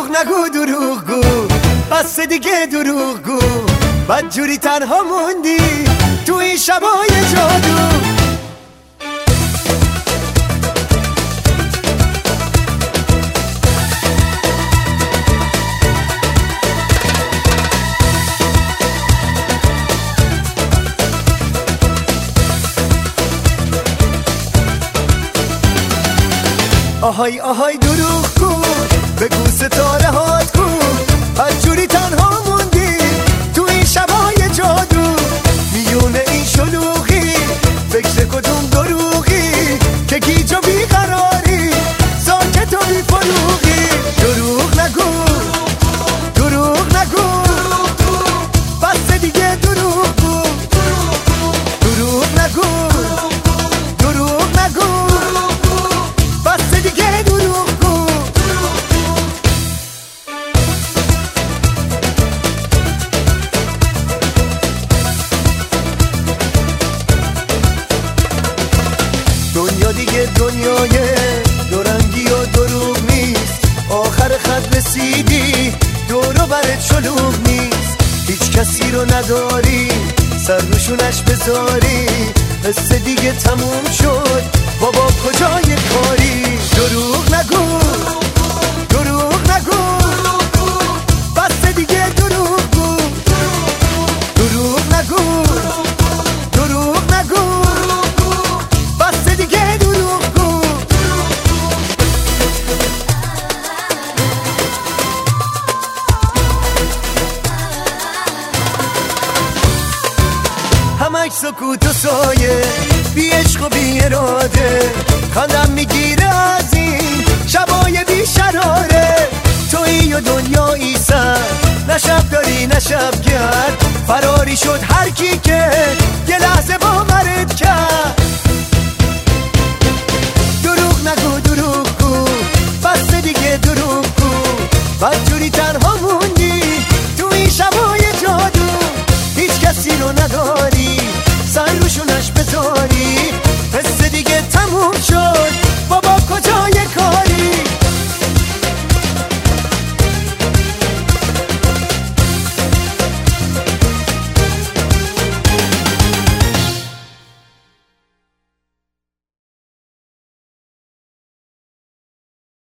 نگو دروغ گو، بس دیگه دروغ گو، بدجوری تنها موندی تو این شبای جادو. آهای آهای دروغ گو، بگو ستاره هات گو، بدجوری تنها موندی تو این شبای جادو. میونه این شلوغی فکر کدوم دروغی که گیج و بیقراری ساکت و بیفروغی. دروغ نگو دروغ نگو، بس دیگه دروغ گو، دروغ نگو دروغ نگو، بس دیگه دروغ گو. دنیا دیگه دنیای دورنگی و دروغ نیست، آخر خط رسیدی دورو برت شلوغ نیست. هیچ کسی رو نداری سر روشونش بذاری، حس دیگه تموم شد بابا کجای کاری. دروغ نگو دروغ نگو، بس دیگه دروغ گو، دروغ نگو دروغ نگو، بس دیگه دروغ گو. همش سکوت و سایه، بی عشق و بی اراده، خندم میگیره از این شبای بی شراره. تویی و دنیایی سر، نه شب داری نه شب گرد، فراری شد هر کی که یه لحظه باوره.